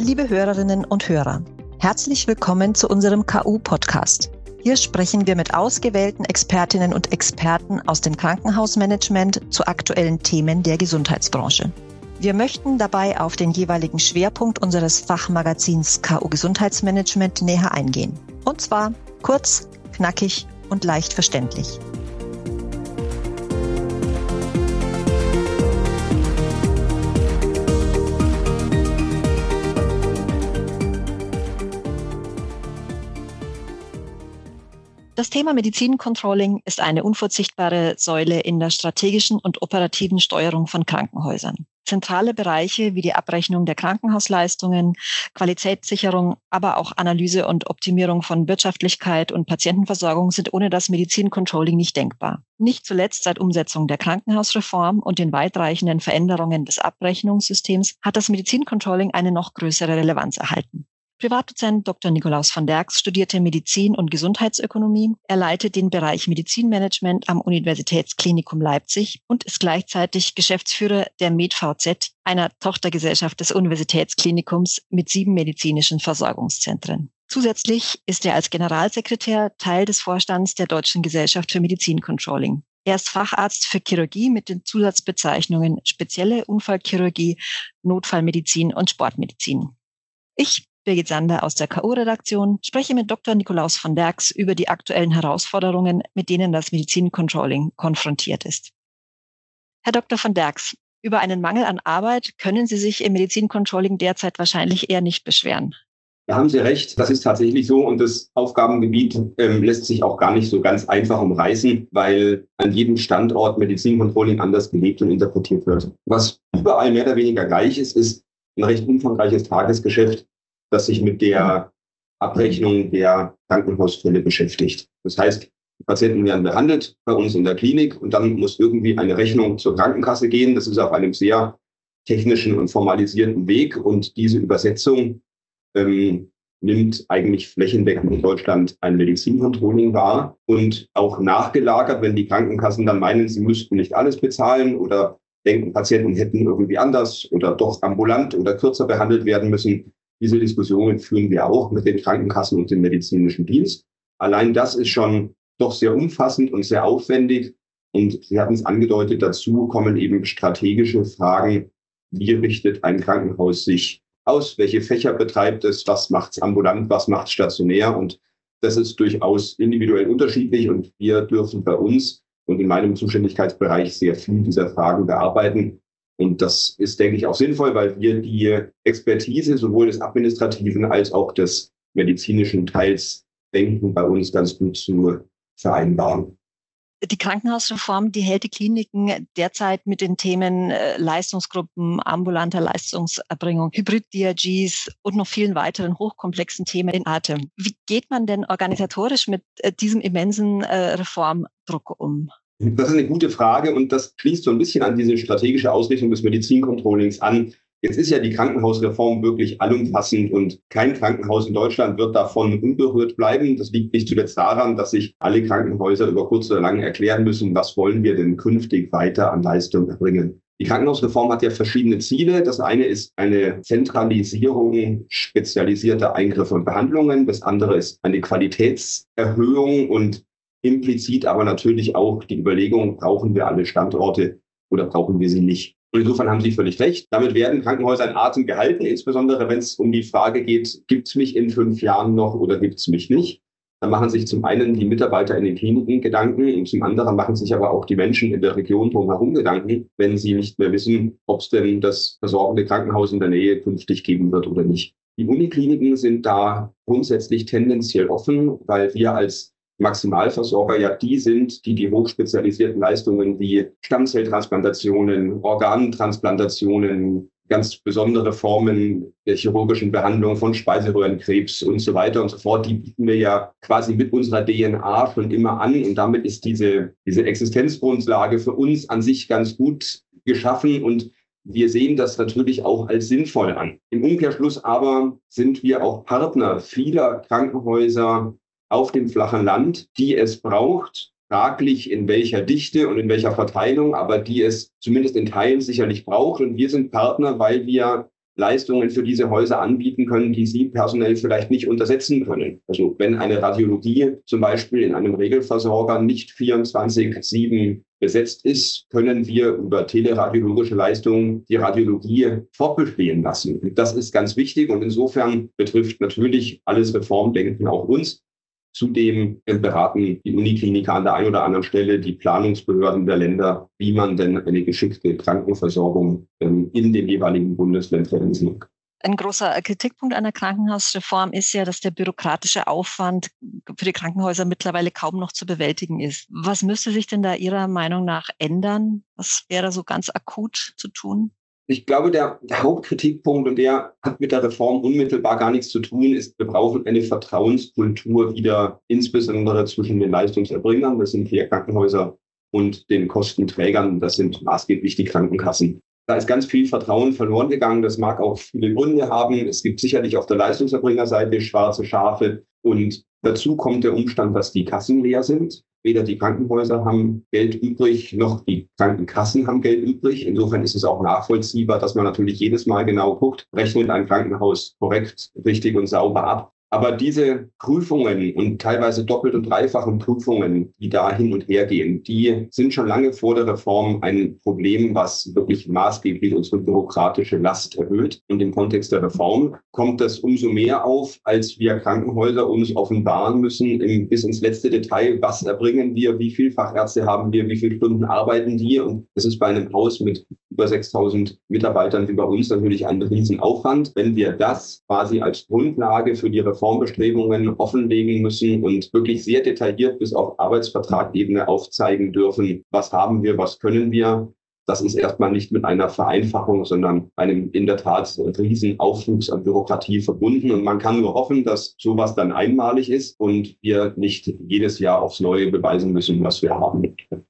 Liebe Hörerinnen und Hörer, herzlich willkommen zu unserem KU-Podcast. Hier sprechen wir mit ausgewählten Expertinnen und Experten aus dem Krankenhausmanagement zu aktuellen Themen der Gesundheitsbranche. Wir möchten dabei auf den jeweiligen Schwerpunkt unseres Fachmagazins KU Gesundheitsmanagement näher eingehen. Und zwar kurz, knackig und leicht verständlich. Das Thema Medizincontrolling ist eine unverzichtbare Säule in der strategischen und operativen Steuerung von Krankenhäusern. Zentrale Bereiche wie die Abrechnung der Krankenhausleistungen, Qualitätssicherung, aber auch Analyse und Optimierung von Wirtschaftlichkeit und Patientenversorgung sind ohne das Medizincontrolling nicht denkbar. Nicht zuletzt seit Umsetzung der Krankenhausreform und den weitreichenden Veränderungen des Abrechnungssystems hat das Medizincontrolling eine noch größere Relevanz erhalten. Privatdozent Dr. Nikolaus von Derks studierte Medizin- und Gesundheitsökonomie. Er leitet den Bereich Medizinmanagement am Universitätsklinikum Leipzig und ist gleichzeitig Geschäftsführer der MedVZ, einer Tochtergesellschaft des Universitätsklinikums mit 7 medizinischen Versorgungszentren. Zusätzlich ist er als Generalsekretär Teil des Vorstands der Deutschen Gesellschaft für Medizincontrolling. Er ist Facharzt für Chirurgie mit den Zusatzbezeichnungen Spezielle Unfallchirurgie, Notfallmedizin und Sportmedizin. Ich, Birgit Sander aus der KU-Redaktion, spreche mit Dr. Nikolaus von Derks über die aktuellen Herausforderungen, mit denen das Medizincontrolling konfrontiert ist. Herr Dr. von Derks, über einen Mangel an Arbeit können Sie sich im Medizincontrolling derzeit wahrscheinlich eher nicht beschweren. Da haben Sie recht, das ist tatsächlich so und das Aufgabengebiet lässt sich auch gar nicht so ganz einfach umreißen, weil an jedem Standort Medizincontrolling anders gelebt und interpretiert wird. Was überall mehr oder weniger gleich ist, ist ein recht umfangreiches Tagesgeschäft, das sich mit der Abrechnung der Krankenhausfälle beschäftigt. Das heißt, die Patienten werden behandelt bei uns in der Klinik und dann muss irgendwie eine Rechnung zur Krankenkasse gehen. Das ist auf einem sehr technischen und formalisierten Weg und diese Übersetzung nimmt eigentlich flächendeckend in Deutschland ein Medizincontrolling wahr und auch nachgelagert, wenn die Krankenkassen dann meinen, sie müssten nicht alles bezahlen oder denken, Patienten hätten irgendwie anders oder doch ambulant oder kürzer behandelt werden müssen. Diese Diskussionen führen wir auch mit den Krankenkassen und dem medizinischen Dienst. Allein das ist schon doch sehr umfassend und sehr aufwendig. Und Sie hatten es angedeutet, dazu kommen eben strategische Fragen. Wie richtet ein Krankenhaus sich aus? Welche Fächer betreibt es? Was macht es ambulant? Was macht es stationär? Und das ist durchaus individuell unterschiedlich. Und wir dürfen bei uns und in meinem Zuständigkeitsbereich sehr viel dieser Fragen bearbeiten. Und das ist, denke ich, auch sinnvoll, weil wir die Expertise sowohl des administrativen als auch des medizinischen Teils denken, bei uns ganz gut zu vereinbaren. Die Krankenhausreform, die hält die Kliniken derzeit mit den Themen Leistungsgruppen, ambulanter Leistungserbringung, Hybrid-DRGs und noch vielen weiteren hochkomplexen Themen in Atem. Wie geht man denn organisatorisch mit diesem immensen Reformdruck um? Das ist eine gute Frage und das schließt so ein bisschen an diese strategische Ausrichtung des Medizincontrollings an. Jetzt ist ja die Krankenhausreform wirklich allumfassend und kein Krankenhaus in Deutschland wird davon unberührt bleiben. Das liegt nicht zuletzt daran, dass sich alle Krankenhäuser über kurz oder lang erklären müssen, was wollen wir denn künftig weiter an Leistung erbringen. Die Krankenhausreform hat ja verschiedene Ziele. Das eine ist eine Zentralisierung spezialisierter Eingriffe und Behandlungen. Das andere ist eine Qualitätserhöhung und implizit aber natürlich auch die Überlegung, brauchen wir alle Standorte oder brauchen wir sie nicht. Und insofern haben Sie völlig recht. Damit werden Krankenhäuser in Atem gehalten, insbesondere wenn es um die Frage geht, gibt es mich in 5 Jahren noch oder gibt es mich nicht. Da machen sich zum einen die Mitarbeiter in den Kliniken Gedanken und zum anderen machen sich aber auch die Menschen in der Region drumherum Gedanken, wenn sie nicht mehr wissen, ob es denn das versorgende Krankenhaus in der Nähe künftig geben wird oder nicht. Die Unikliniken sind da grundsätzlich tendenziell offen, weil wir als Maximalversorger ja die sind, die die hochspezialisierten Leistungen wie Stammzelltransplantationen, Organtransplantationen, ganz besondere Formen der chirurgischen Behandlung von Speiseröhrenkrebs und so weiter und so fort, die bieten wir ja quasi mit unserer DNA schon immer an. Und damit ist diese Existenzgrundlage für uns an sich ganz gut geschaffen. Und wir sehen das natürlich auch als sinnvoll an. Im Umkehrschluss aber sind wir auch Partner vieler Krankenhäuser auf dem flachen Land, die es braucht, fraglich in welcher Dichte und in welcher Verteilung, aber die es zumindest in Teilen sicherlich braucht. Und wir sind Partner, weil wir Leistungen für diese Häuser anbieten können, die sie personell vielleicht nicht untersetzen können. Also wenn eine Radiologie zum Beispiel in einem Regelversorger nicht 24/7 besetzt ist, können wir über teleradiologische Leistungen die Radiologie fortbestehen lassen. Das ist ganz wichtig und insofern betrifft natürlich alles Reformdenken auch uns. Zudem beraten die Unikliniker an der einen oder anderen Stelle die Planungsbehörden der Länder, wie man denn eine geschickte Krankenversorgung in den jeweiligen Bundesländern realisieren kann. Ein großer Kritikpunkt einer Krankenhausreform ist ja, dass der bürokratische Aufwand für die Krankenhäuser mittlerweile kaum noch zu bewältigen ist. Was müsste sich denn da Ihrer Meinung nach ändern? Was wäre so ganz akut zu tun? Ich glaube, der Hauptkritikpunkt, und der hat mit der Reform unmittelbar gar nichts zu tun, ist, wir brauchen eine Vertrauenskultur wieder, insbesondere zwischen den Leistungserbringern, das sind hier Krankenhäuser, und den Kostenträgern, das sind maßgeblich die Krankenkassen. Da ist ganz viel Vertrauen verloren gegangen. Das mag auch viele Gründe haben. Es gibt sicherlich auf der Leistungserbringerseite schwarze Schafe. Und dazu kommt der Umstand, dass die Kassen leer sind. Weder die Krankenhäuser haben Geld übrig, noch die Krankenkassen haben Geld übrig. Insofern ist es auch nachvollziehbar, dass man natürlich jedes Mal genau guckt, rechnet ein Krankenhaus korrekt, richtig und sauber ab. Aber diese Prüfungen und teilweise doppelt und dreifachen Prüfungen, die da hin und her gehen, die sind schon lange vor der Reform ein Problem, was wirklich maßgeblich unsere bürokratische Last erhöht. Und im Kontext der Reform kommt das umso mehr auf, als wir Krankenhäuser uns offenbaren müssen, bis ins letzte Detail, was erbringen wir, wie viele Fachärzte haben wir, wie viele Stunden arbeiten die. Und das ist bei einem Haus mit über 6.000 Mitarbeitern wie bei uns natürlich ein Riesenaufwand. Wenn wir das quasi als Grundlage für die Reformbestrebungen offenlegen müssen und wirklich sehr detailliert bis auf Arbeitsvertragebene aufzeigen dürfen, was haben wir, was können wir. Das ist erstmal nicht mit einer Vereinfachung, sondern einem in der Tat riesen Aufwuchs an Bürokratie verbunden. Und man kann nur hoffen, dass sowas dann einmalig ist und wir nicht jedes Jahr aufs Neue beweisen müssen, was wir haben.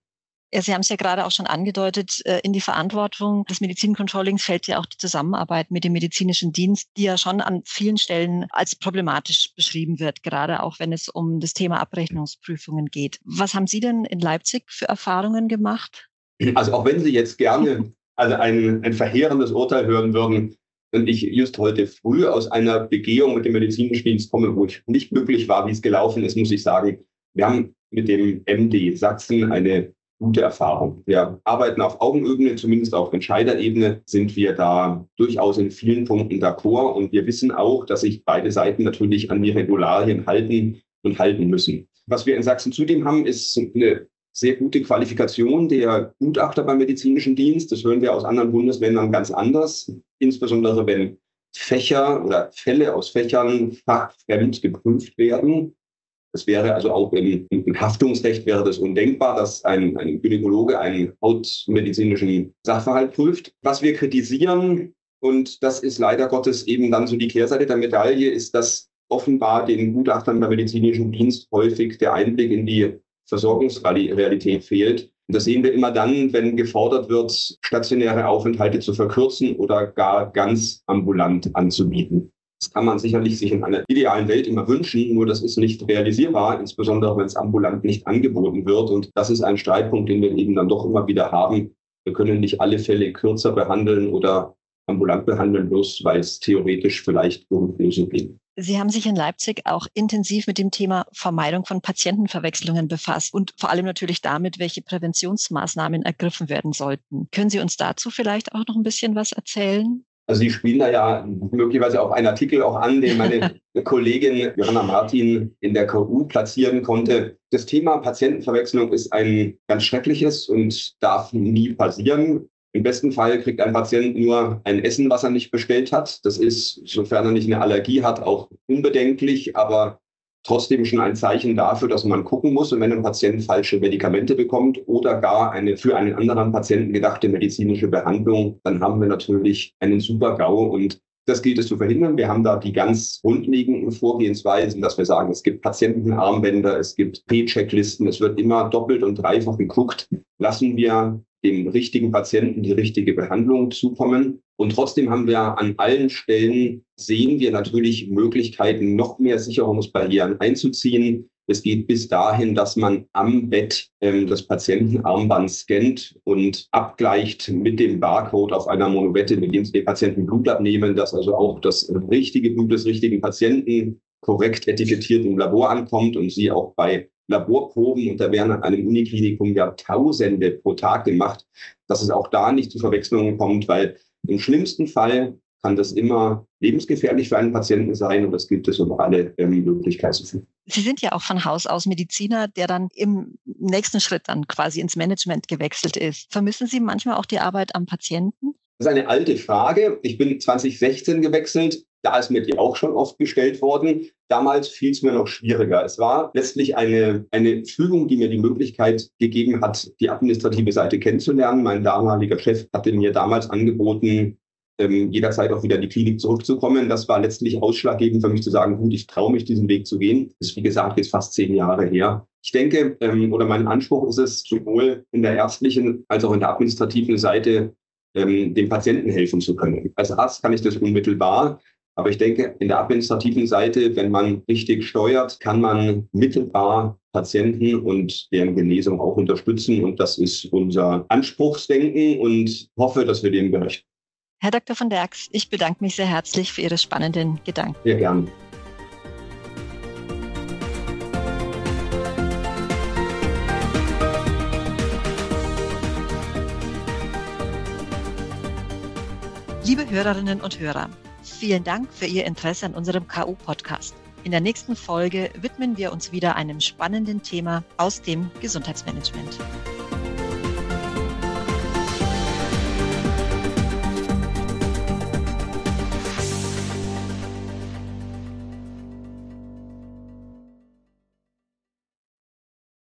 Ja, Sie haben es ja gerade auch schon angedeutet, in die Verantwortung des Medizincontrollings fällt ja auch die Zusammenarbeit mit dem medizinischen Dienst, die ja schon an vielen Stellen als problematisch beschrieben wird, gerade auch wenn es um das Thema Abrechnungsprüfungen geht. Was haben Sie denn in Leipzig für Erfahrungen gemacht? Also auch wenn Sie jetzt gerne ein verheerendes Urteil hören würden, und ich just heute früh aus einer Begehung mit dem medizinischen Dienst komme, wo ich nicht glücklich war, wie es gelaufen ist, muss ich sagen, wir haben mit dem MD Sachsen eine gute Erfahrung. Wir arbeiten auf Augenebene, zumindest auf Entscheiderebene sind wir da durchaus in vielen Punkten d'accord. Und wir wissen auch, dass sich beide Seiten natürlich an die Regularien halten und halten müssen. Was wir in Sachsen zudem haben, ist eine sehr gute Qualifikation der Gutachter beim medizinischen Dienst. Das hören wir aus anderen Bundesländern ganz anders. Insbesondere wenn Fächer oder Fälle aus Fächern fachfremd geprüft werden. Das wäre also auch im Haftungsrecht wäre das undenkbar, dass ein Gynäkologe einen hautmedizinischen Sachverhalt prüft. Was wir kritisieren, und das ist leider Gottes eben dann so die Kehrseite der Medaille, ist, dass offenbar den Gutachtern beim medizinischen Dienst häufig der Einblick in die Versorgungsrealität fehlt. Und das sehen wir immer dann, wenn gefordert wird, stationäre Aufenthalte zu verkürzen oder gar ganz ambulant anzubieten. Das kann man sicherlich sich in einer idealen Welt immer wünschen, nur das ist nicht realisierbar, insbesondere wenn es ambulant nicht angeboten wird. Und das ist ein Streitpunkt, den wir eben dann doch immer wieder haben. Wir können nicht alle Fälle kürzer behandeln oder ambulant behandeln, bloß weil es theoretisch vielleicht Lösungen gibt. Sie haben sich in Leipzig auch intensiv mit dem Thema Vermeidung von Patientenverwechslungen befasst und vor allem natürlich damit, welche Präventionsmaßnahmen ergriffen werden sollten. Können Sie uns dazu vielleicht auch noch ein bisschen was erzählen? Also Sie spielen da ja möglicherweise auf einen Artikel auch an, den meine Kollegin Johanna Martin in der KU platzieren konnte. Das Thema Patientenverwechslung ist ein ganz schreckliches und darf nie passieren. Im besten Fall kriegt ein Patient nur ein Essen, was er nicht bestellt hat. Das ist, sofern er nicht eine Allergie hat, auch unbedenklich, aber trotzdem schon ein Zeichen dafür, dass man gucken muss. Und wenn ein Patient falsche Medikamente bekommt oder gar eine für einen anderen Patienten gedachte medizinische Behandlung, dann haben wir natürlich einen Super-GAU. Und das gilt es zu verhindern. Wir haben da die ganz grundlegenden Vorgehensweisen, dass wir sagen, es gibt Patientenarmbänder, es gibt P-Checklisten, es wird immer doppelt und dreifach geguckt. Lassen wir dem richtigen Patienten die richtige Behandlung zukommen. Und trotzdem haben wir an allen Stellen, sehen wir natürlich Möglichkeiten, noch mehr Sicherungsbarrieren einzuziehen. Es geht bis dahin, dass man am Bett das Patientenarmband scannt und abgleicht mit dem Barcode auf einer Monowette, mit dem Sie den Patienten Blut abnehmen, dass also auch das richtige Blut des richtigen Patienten korrekt etikettiert im Labor ankommt und Sie auch bei Laborproben, und da werden an einem Uniklinikum ja Tausende pro Tag gemacht, dass es auch da nicht zu Verwechslungen kommt, weil im schlimmsten Fall kann das immer lebensgefährlich für einen Patienten sein, und das gilt es um alle Möglichkeiten. Sie sind ja auch von Haus aus Mediziner, der dann im nächsten Schritt dann quasi ins Management gewechselt ist. Vermissen Sie manchmal auch die Arbeit am Patienten? Das ist eine alte Frage. Ich bin 2016 gewechselt. Da ist mir die auch schon oft gestellt worden. Damals fiel es mir noch schwieriger. Es war letztlich eine Fügung, die mir die Möglichkeit gegeben hat, die administrative Seite kennenzulernen. Mein damaliger Chef hatte mir damals angeboten, jederzeit auch wieder in die Klinik zurückzukommen. Das war letztlich ausschlaggebend für mich zu sagen, gut, ich traue mich, diesen Weg zu gehen. Das ist, wie gesagt, jetzt fast 10 Jahre her. Ich denke, oder mein Anspruch ist es, sowohl in der ärztlichen als auch in der administrativen Seite dem Patienten helfen zu können. Als Arzt kann ich das unmittelbar, aber ich denke, in der administrativen Seite, wenn man richtig steuert, kann man mittelbar Patienten und deren Genesung auch unterstützen. Und das ist unser Anspruchsdenken, und hoffe, dass wir dem gerecht werden. Herr Dr. von Derks, ich bedanke mich sehr herzlich für Ihre spannenden Gedanken. Sehr gerne. Liebe Hörerinnen und Hörer, vielen Dank für Ihr Interesse an unserem KU-Podcast. In der nächsten Folge widmen wir uns wieder einem spannenden Thema aus dem Gesundheitsmanagement.